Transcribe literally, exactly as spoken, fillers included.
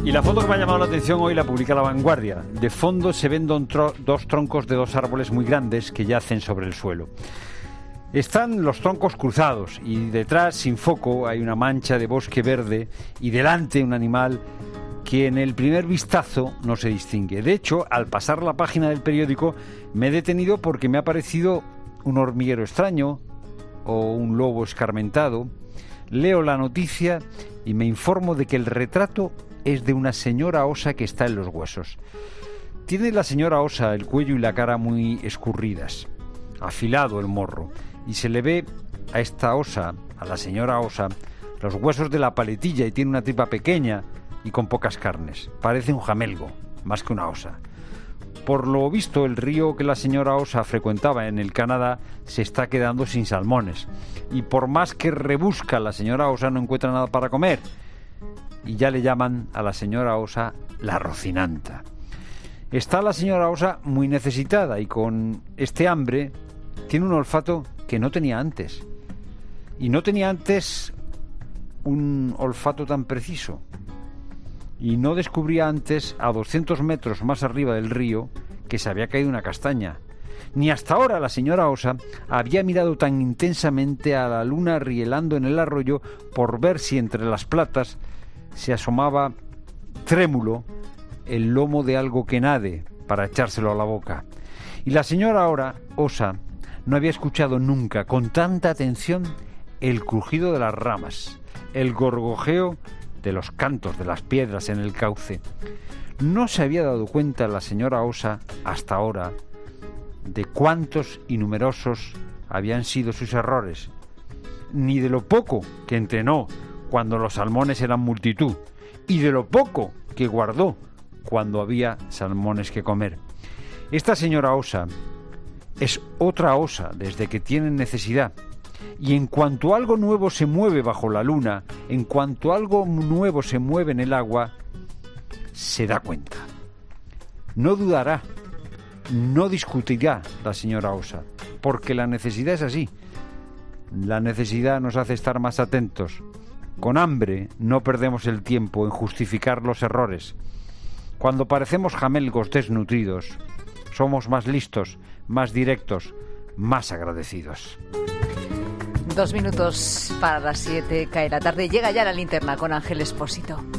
Y la foto que me ha llamado la atención hoy la publica La Vanguardia. De fondo se ven don tro- dos troncos de dos árboles muy grandes que yacen sobre el suelo. Están los troncos cruzados y detrás, sin foco, hay una mancha de bosque verde y delante un animal que en el primer vistazo no se distingue. De hecho, al pasar la página del periódico me he detenido porque me ha parecido un hormiguero extraño o un lobo escarmentado. Leo la noticia y me informo de que el retrato es de una señora osa que está en los huesos. Tiene la señora osa el cuello y la cara muy escurridas, afilado el morro, y se le ve a esta osa, a la señora osa, los huesos de la paletilla y tiene una tripa pequeña y con pocas carnes. Parece un jamelgo, más que una osa. Por lo visto, el río que la señora osa frecuentaba en el Canadá se está quedando sin salmones. Y por más que rebusca, la señora osa no encuentra nada para comer. Y ya le llaman a la señora osa la Rocinanta. Está la señora osa muy necesitada y con este hambre tiene un olfato que no tenía antes. Y no tenía antes un olfato tan preciso. Y no descubría antes, a doscientos metros más arriba del río, que se había caído una castaña. Ni hasta ahora la señora osa había mirado tan intensamente a la luna rielando en el arroyo por ver si entre las platas se asomaba trémulo el lomo de algo que nade para echárselo a la boca. Y la señora ahora, osa, no había escuchado nunca con tanta atención el crujido de las ramas, el gorgojeo de los cantos de las piedras en el cauce. No se había dado cuenta la señora osa hasta ahora de cuántos y numerosos habían sido sus errores, ni de lo poco que entrenó cuando los salmones eran multitud, y de lo poco que guardó cuando había salmones que comer. Esta señora osa es otra osa desde que tiene necesidad, y en cuanto algo nuevo se mueve bajo la luna, en cuanto algo nuevo se mueve en el agua, se da cuenta. No dudará, no discutirá la señora osa, porque la necesidad es así. La necesidad nos hace estar más atentos. Con hambre no perdemos el tiempo en justificar los errores. Cuando parecemos jamelgos desnutridos, somos más listos, más directos, más agradecidos. Dos minutos para las siete, cae la tarde. Llega ya la linterna con Ángel Expósito.